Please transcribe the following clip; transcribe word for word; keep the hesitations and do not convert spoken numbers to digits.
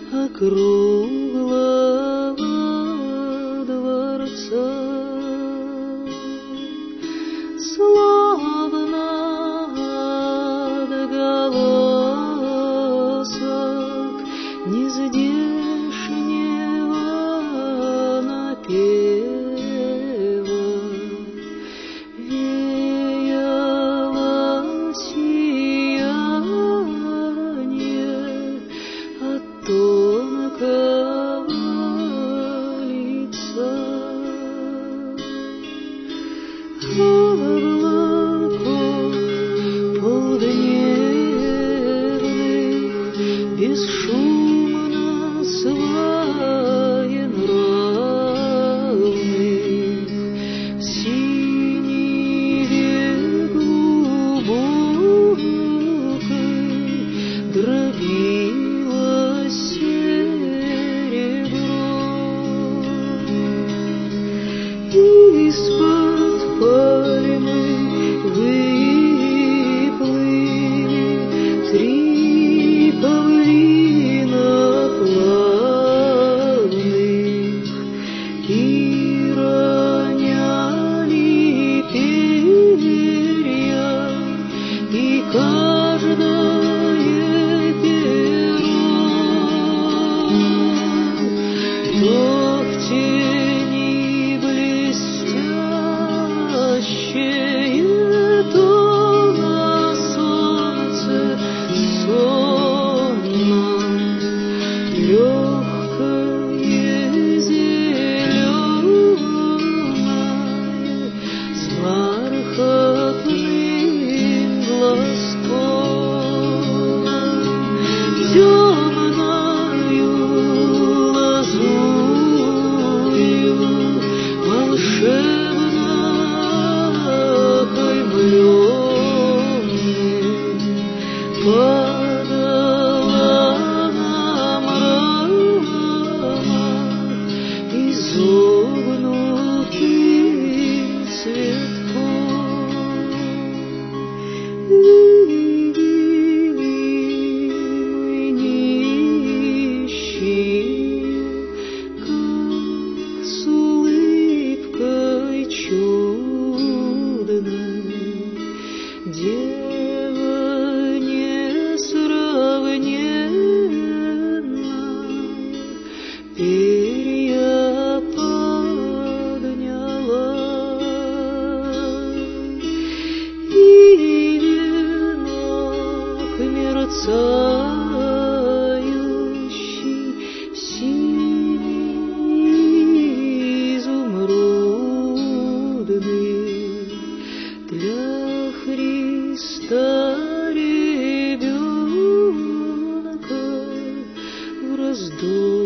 округлого дворца. Словно отголосок нездешнего напева веяло сияние от тонкого лица. Облаков полдневных бесшумно своенравных в синеве глубокой дробилось серебро. Из-под пальмы выплыли три павлина плавных и роняли перья, и каждое перо то в тени блестящее, то на солнце сонном, легкое зеленое с бархатным глазком, темною лазурью волшебно окаймленным падала на мрамор изогнутым цветком. Невидимый нищий, как с улыбкой чудной, дева несравненная перья подняла, и венок мерцающий синий изумрудный для Христа ребенка в раздумье